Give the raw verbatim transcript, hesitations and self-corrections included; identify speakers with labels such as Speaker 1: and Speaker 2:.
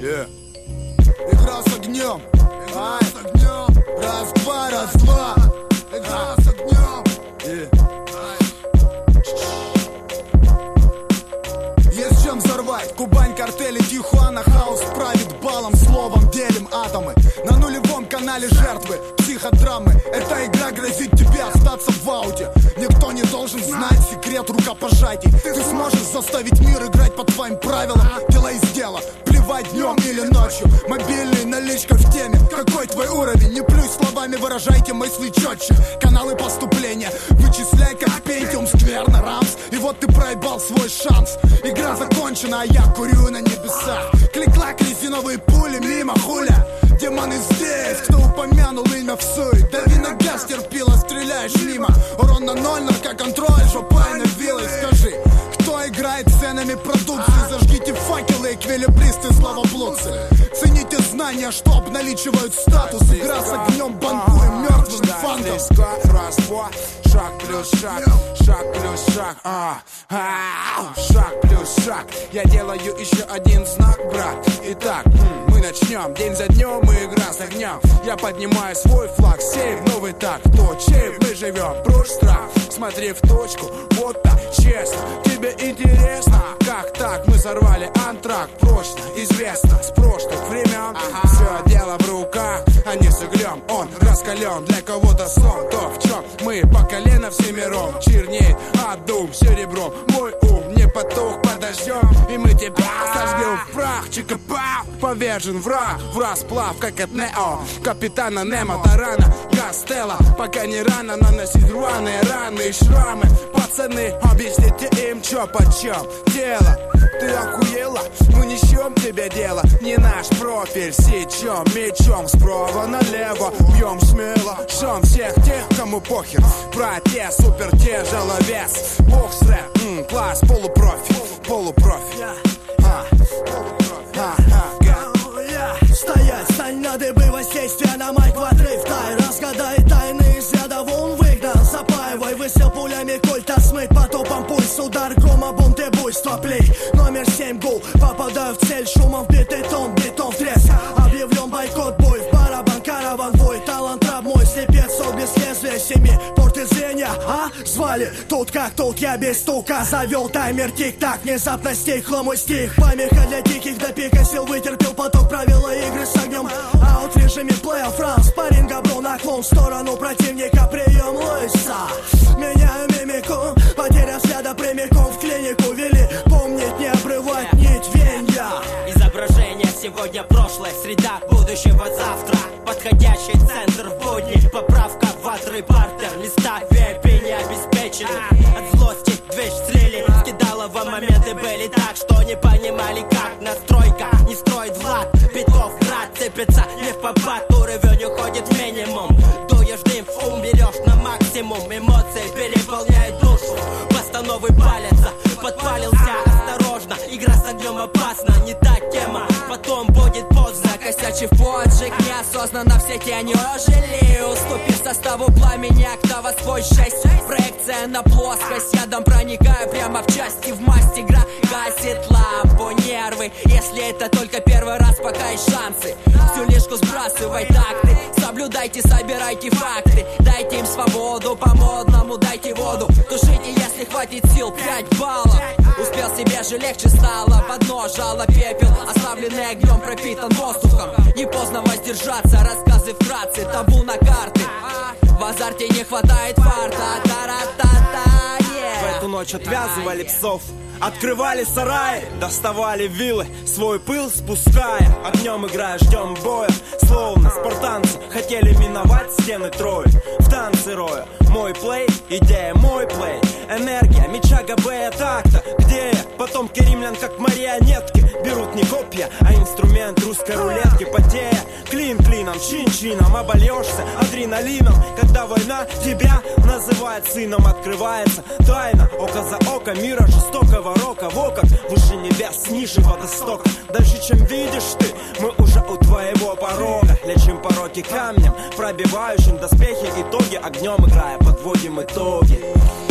Speaker 1: Yeah. Игра с огнем. Игра с огнем. Раз-два, раз-два. Игра с огнем. Yeah. Есть чем взорвать. Кубань, картели, Тихуана, хаос правит балом, словом делим атомы. На нулевом канале жертвы психодрамы. Эта игра грозит тебе остаться в ауте. Никто не должен знать секрет рукопожатий. Ты сможешь заставить мир играть по твоим правилам. Делай из дела, плевать днем или ночью. Мобильный, наличка в теме. Какой твой уровень? Не плюй словами, выражайте мысли четче. Каналы поступления вычисляй как Пентиум, скверно, рамс. И вот ты проебал свой шанс. Игра закончена, а я курю на небесах. Клик-клак, резиновые пули, мимо хуля. Демоны здесь, кто упомянул имя в суе. Дави на газ, терпила, стреляешь мимо. Урон на ноль, наркоконтроль, жопой навилой. Скажи, кто играет ценами продукции? Зажгите факелы, эквилибристы, славоблудцы. Цените знания, что обналичивают статус. Игра с огнем, банкуем мертвым фантом.
Speaker 2: Раз-два, шаг плюс шаг, шаг плюс шаг, а, а, шаг плюс шаг. Я делаю еще один знак, брат. Итак, мы начнем, день за днем мы игра с огнем. Я поднимаю свой флаг, сейв, новый так, то чей мы живем, прочь страх. Смотри в точку, вот так, честно. Тебе интересно, как так мы сорвали антракт? Прочно, известно, с прошлых времен. Все дело в руках, а не с углем. Он раскален, для кого-то сон. То, в чем мы по колено всемиром. Чернеет от дум серебром. Мой ум не потух под дождем. И мы тебя сожгем в прах. Чикапау, повержен враг. В расплав, как от Нео. Капитана Немо, Тарана, Гастелла. Пока не рано наносить рваные раны и шрамы. Пацаны, объясните им, чё почем дело. Ты охуела? Мы несем тебе дело. Не наш профиль, сечем мечом справа налево. Бьем смело, жжем всех тех, кому похер. Протест, супер тяжеловес. Бокс, рэп, м, класс, полупрофи, полупрофи. А, а, а,
Speaker 3: стоять, стань на дыбы, воздействие на майк в отрыв. Тай, разгадай тайны из ряда вон выгнал. Запаивай, высел пулями культа, смыть потопом пульс. Удар грома, бунт и буйство, плей. Номер семь, гул, попадаю в цель. Шумом вбитый тон, бетон в треск. Объявлен бойкот, бой в барабан, караван, бой. Талант раб мой, слепец, сол без лезвия. Семи порты зрения, а? Звали, тут как тут, я без стука. Завел таймер, тик-так, внезапно стихло мой стих. Помеха для диких, до пика сил вытерпел поток. Правила игры с огнем, аут в режиме плей-офф раунд. Спарринг, габро, наклон в сторону противника. Прием Луиса, меняю мимику. Потеря взгляда прямиком в клинику. Вели помнить, не обрывать нить венья.
Speaker 4: Изображение сегодня прошлое, среда будущего завтра. Подходящий центр в будни. Поправка ватры, партер, листа ви ай пи не обеспечены. От злости дверь слили. Скидалово моменты были так, что не понимали как. Настройка не строит Влад. Петов град цепится не в попад. Уровень уходит в минимум. Дуешь дым в ум, берешь на максимум. Эмоции переполняют душу. Постановы палятся, подпалился осторожно. Игра с огнем опасна, не та тема. Потом будет поздно.
Speaker 5: Косячив поджиг, неосознанно все тени ожили. Уступив составу пламени, октава свой шесть. Проекция на плоскость, ядом проникаю прямо в части. В масть игра гасит лампу, нервы. Если это только первый раз, пока есть шансы. Всю лишку сбрасывай такты. Соблюдайте, собирайте факты. Дайте им свободу, по-модному дайте воду. Тушите, если хватит сил, пять баллов. Успел себе же легче стало. Под дно жало пепел, ослабленный огнем пропитан воздухом. Не поздно воздержаться, рассказы вкратце. Табу на карты, в азарте не хватает фарта. Та-ра-та-та, yeah.
Speaker 6: В эту ночь отвязывали псов, открывали сараи, доставали виллы, свой пыл спуская. Огнем играя, ждем боя, словно спартанцы хотели миновать стены Трои. В танце роя, мой плей, идея мой плей. Энергия, меча ГБ так-то. Где я? Потомки римлян как марионетки. Берут не копья, а инструмент русской рулетки. Потея, клин клином, чин-чином. Обольешься адреналином, когда война тебя называет сыном. Открывается тайна, око за око мира жестокого рока. В оках выше небес, ниже водостока. Дальше, чем видишь ты, мы уже у твоего порога. Лечим пороки камнем, пробивающим доспехи. Итоги огнем играя, подводим итоги.